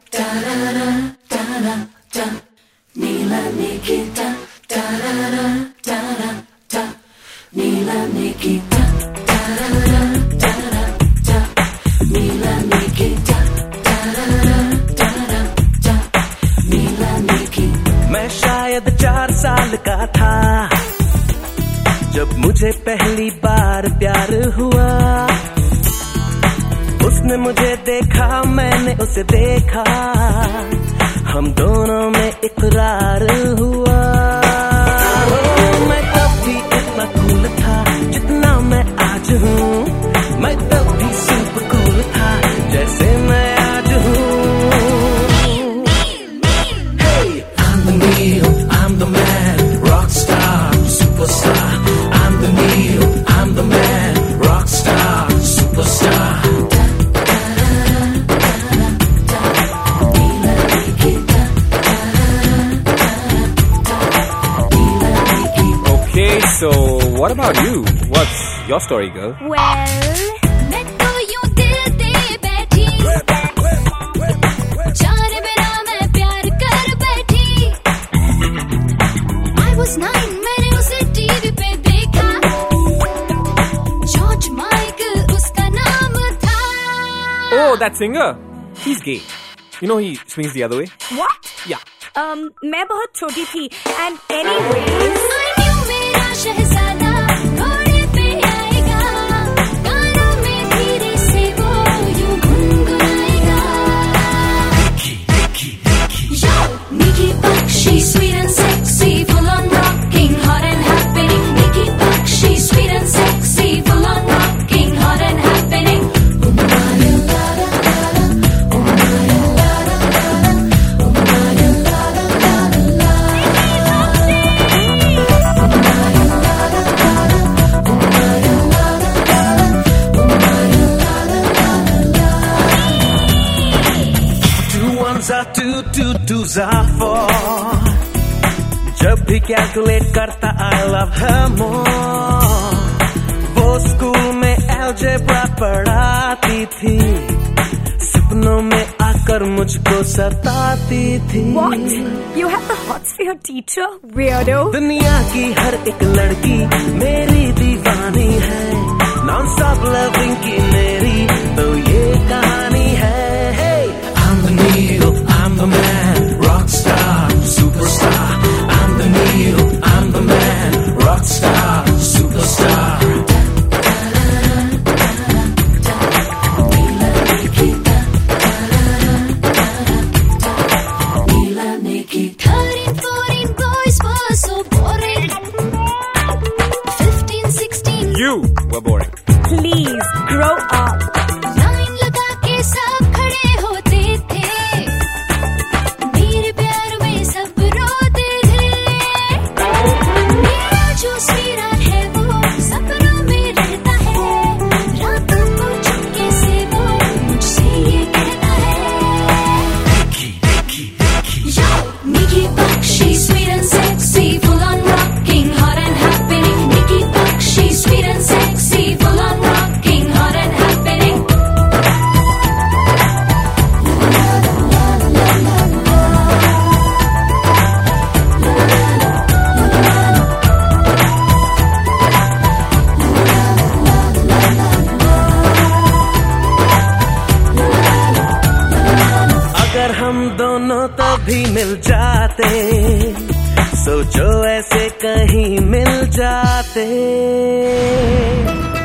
मैं शायद 4 साल का था जब मुझे पहली बार प्यार हुआ। उसने मुझे देखा, मैंने उसे देखा, हम दोनों में इकरार हुआ। मैं तब भी इतना कूल था जितना मैं आज हूँ, मैं तब भी सुपर कूल था जैसे मैं आज हूँ। Hey, I'm the Neil, I'm the man, rock star, superstar. I'm the Neil, I'm the man, rock star, superstar. Okay, so what about you? What's your story, girl? Well, मैं तो यूं दिल दे बैठी, जाने बिना मैं प्यार कर बैठी। I was 9, मैंने उसे टीवी पे देखा, जॉर्ज माइकल उसका नाम था। Oh, that singer? He's gay. You know he swings the other way? What? Yeah. मैं बहुत छोटी थी and anyways I knew मेरा शहजादा घोड़े पे आएगा, गानों में धीरे से वो यूं गुनगुनाएगा। Yo, Nikki Bakshi, sweet and sexy, full on rocking, hot and happening. Nikki Bakshi, sweet and sexy, full on rocking, hot and happening. Twos are 4. जब भी कैलकुलेट करता I love her more. वो स्कूल में algebra पढ़ाती थी, सपनों में आकर मुझको सताती थी। What? You have the hots for your teacher? Weirdo. दुनिया की हर एक लड़की मेरी दीवानी है, नॉन स्टॉप लविंग की मेरी तो ये कहानी है। Hey, I'm the Neil, I'm the man, rock star, superstar. I'm the Neil, I'm the man, rock star, superstar. You were boring. Please grow up. Line लगा के सब खड़े होते थे, मेरे प्यार में सब रोते थे। मेरा जो सिरान है वो सपनों में रहता है, रातों को चुपके से वो मुझसे ये कहता है। Yo, Nikki Bakshi, sweet and sexy, full on rocking, hot and happening. Nikki Bakshi, sweet and sexy, full on rocking, hot and happening. अगर हम दोनों तभी मिल जाते, सोचो ऐसे कहीं मिल जाते।